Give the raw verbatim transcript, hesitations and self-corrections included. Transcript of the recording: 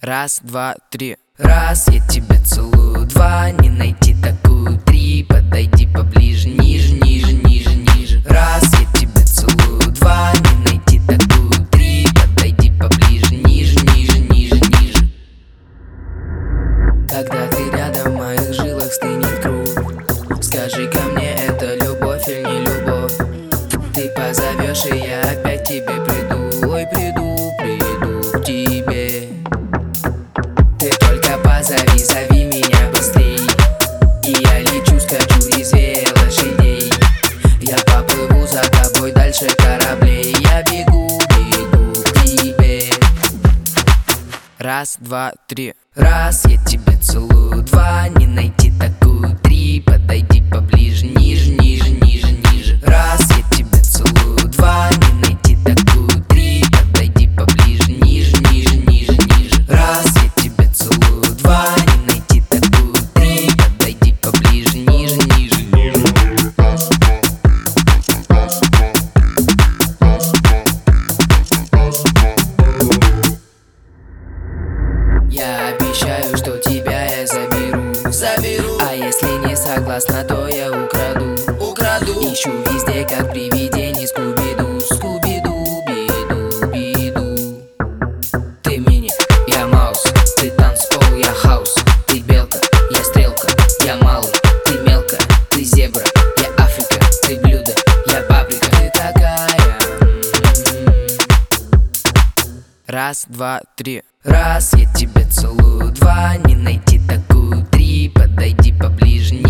Раз, два, три. Раз, я тебя целую. Два, не найти такую. Три, подойди поближе. Ниже, ниже, ниже, ниже. Раз, я тебя целую. Два, не найти такую. Три, подойди поближе. Ниже, ниже, ниже, ниже. Когда ты рядом, в моих жилах стынет кровь. Скажи-ка мне, это любовь или не любовь? Ты позовешь, и я опять к тебе приду. Ой, приду, приду к тебе. Ты только позови, зови меня быстрей, и я лечу, скачу резвее лошадей. Я поплыву за тобой дальше кораблей. Я бегу, бегу к тебе. Раз, два, три. Раз, я тебя целую. Два, не найти такую. Три, подойди поближе. Ниже, ниже, ниже, ниже. Раз, я тебя целую. Два, не найти такую. Три, подойди поближе. Ниже, ниже, ниже, ниже. Раз, я тебя целую. Два, не найти такую. Три, подойди поближе. Ниже, ниже, ниже. Я обещаю, что тебя я заберу, заберу. А если не согласна, то я украду, украду. Ищу везде, как привидение Скуби-Ду, Скуби-Ду, биду, биду. Ты мини, я маус, ты танцпол, я хаус. Ты белка, я стрелка, я малый, ты мелкая. Ты зебра, я Африка, ты блюдо, я паприка. Ты такая. Раз, два, три. Раз, я тебя целую. Два, не найти такую. Три, подойди поближе.